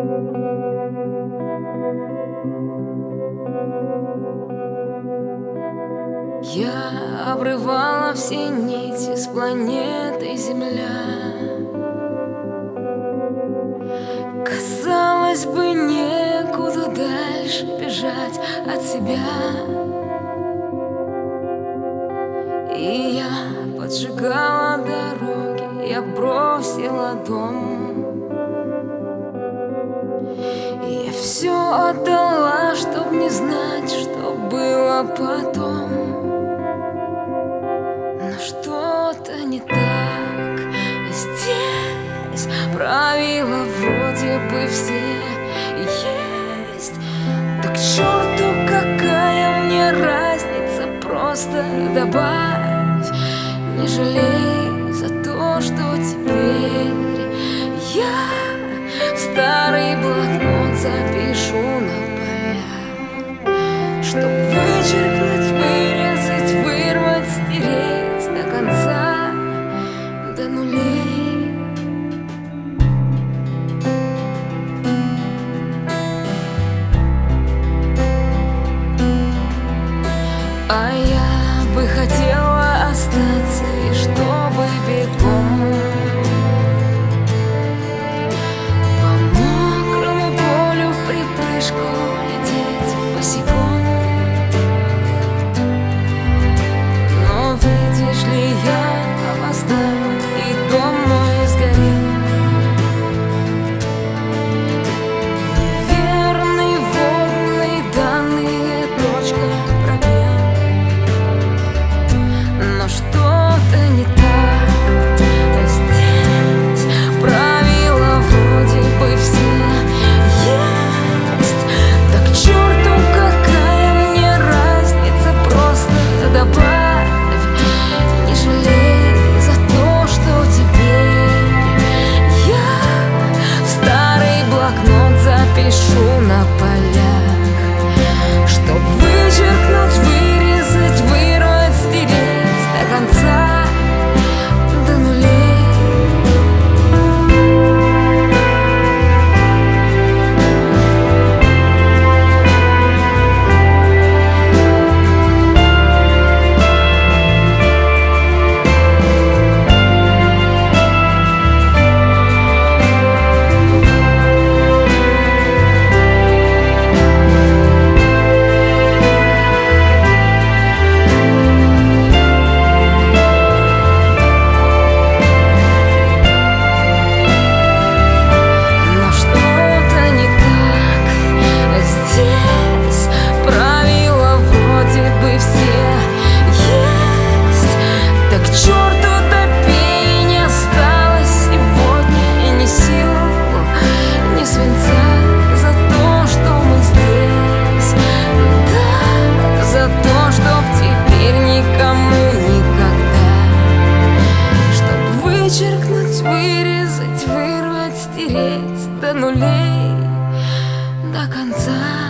Я обрывала все нити с планеты Земля. Казалось бы, некуда дальше бежать от себя. И я поджигала дороги, я бросила дом. И я все отдала, чтоб не знать, что было потом. Но что-то не так здесь. Правила вроде бы все есть. Так к черту, какая мне разница, просто добавь. Не жалей за то, что теперь я в старый блокнот запишу на полях, чтоб вычеркнуть, вырезать, вырвать, стереть до конца, до нулей. А я бы хотела остаться, и чтобы бегом по мокрому полю в припрыжку лететь босиком. Но видишь ли, я опоздала, и дом мой сгорел. Неверный вводный данные, точка, пробел. Но что-то не так здесь. Правила вроде бы все есть. Так к черту, какая мне разница, просто добавь. Не жалей за то, что теперь я в старый блокнот запишу на полях, чтоб вычеркнуть, вырезать, вырвать, стереть до конца, до нулей. Но что-то не так здесь. Правила вроде бы все есть. Так к черту, топи, не осталось сегодня ни сил, ни свинца за то, что мы здесь. Да, за то, чтоб теперь никому никогда, чтоб вычеркнуть, вырезать, вырвать, стереть до нулей, до конца.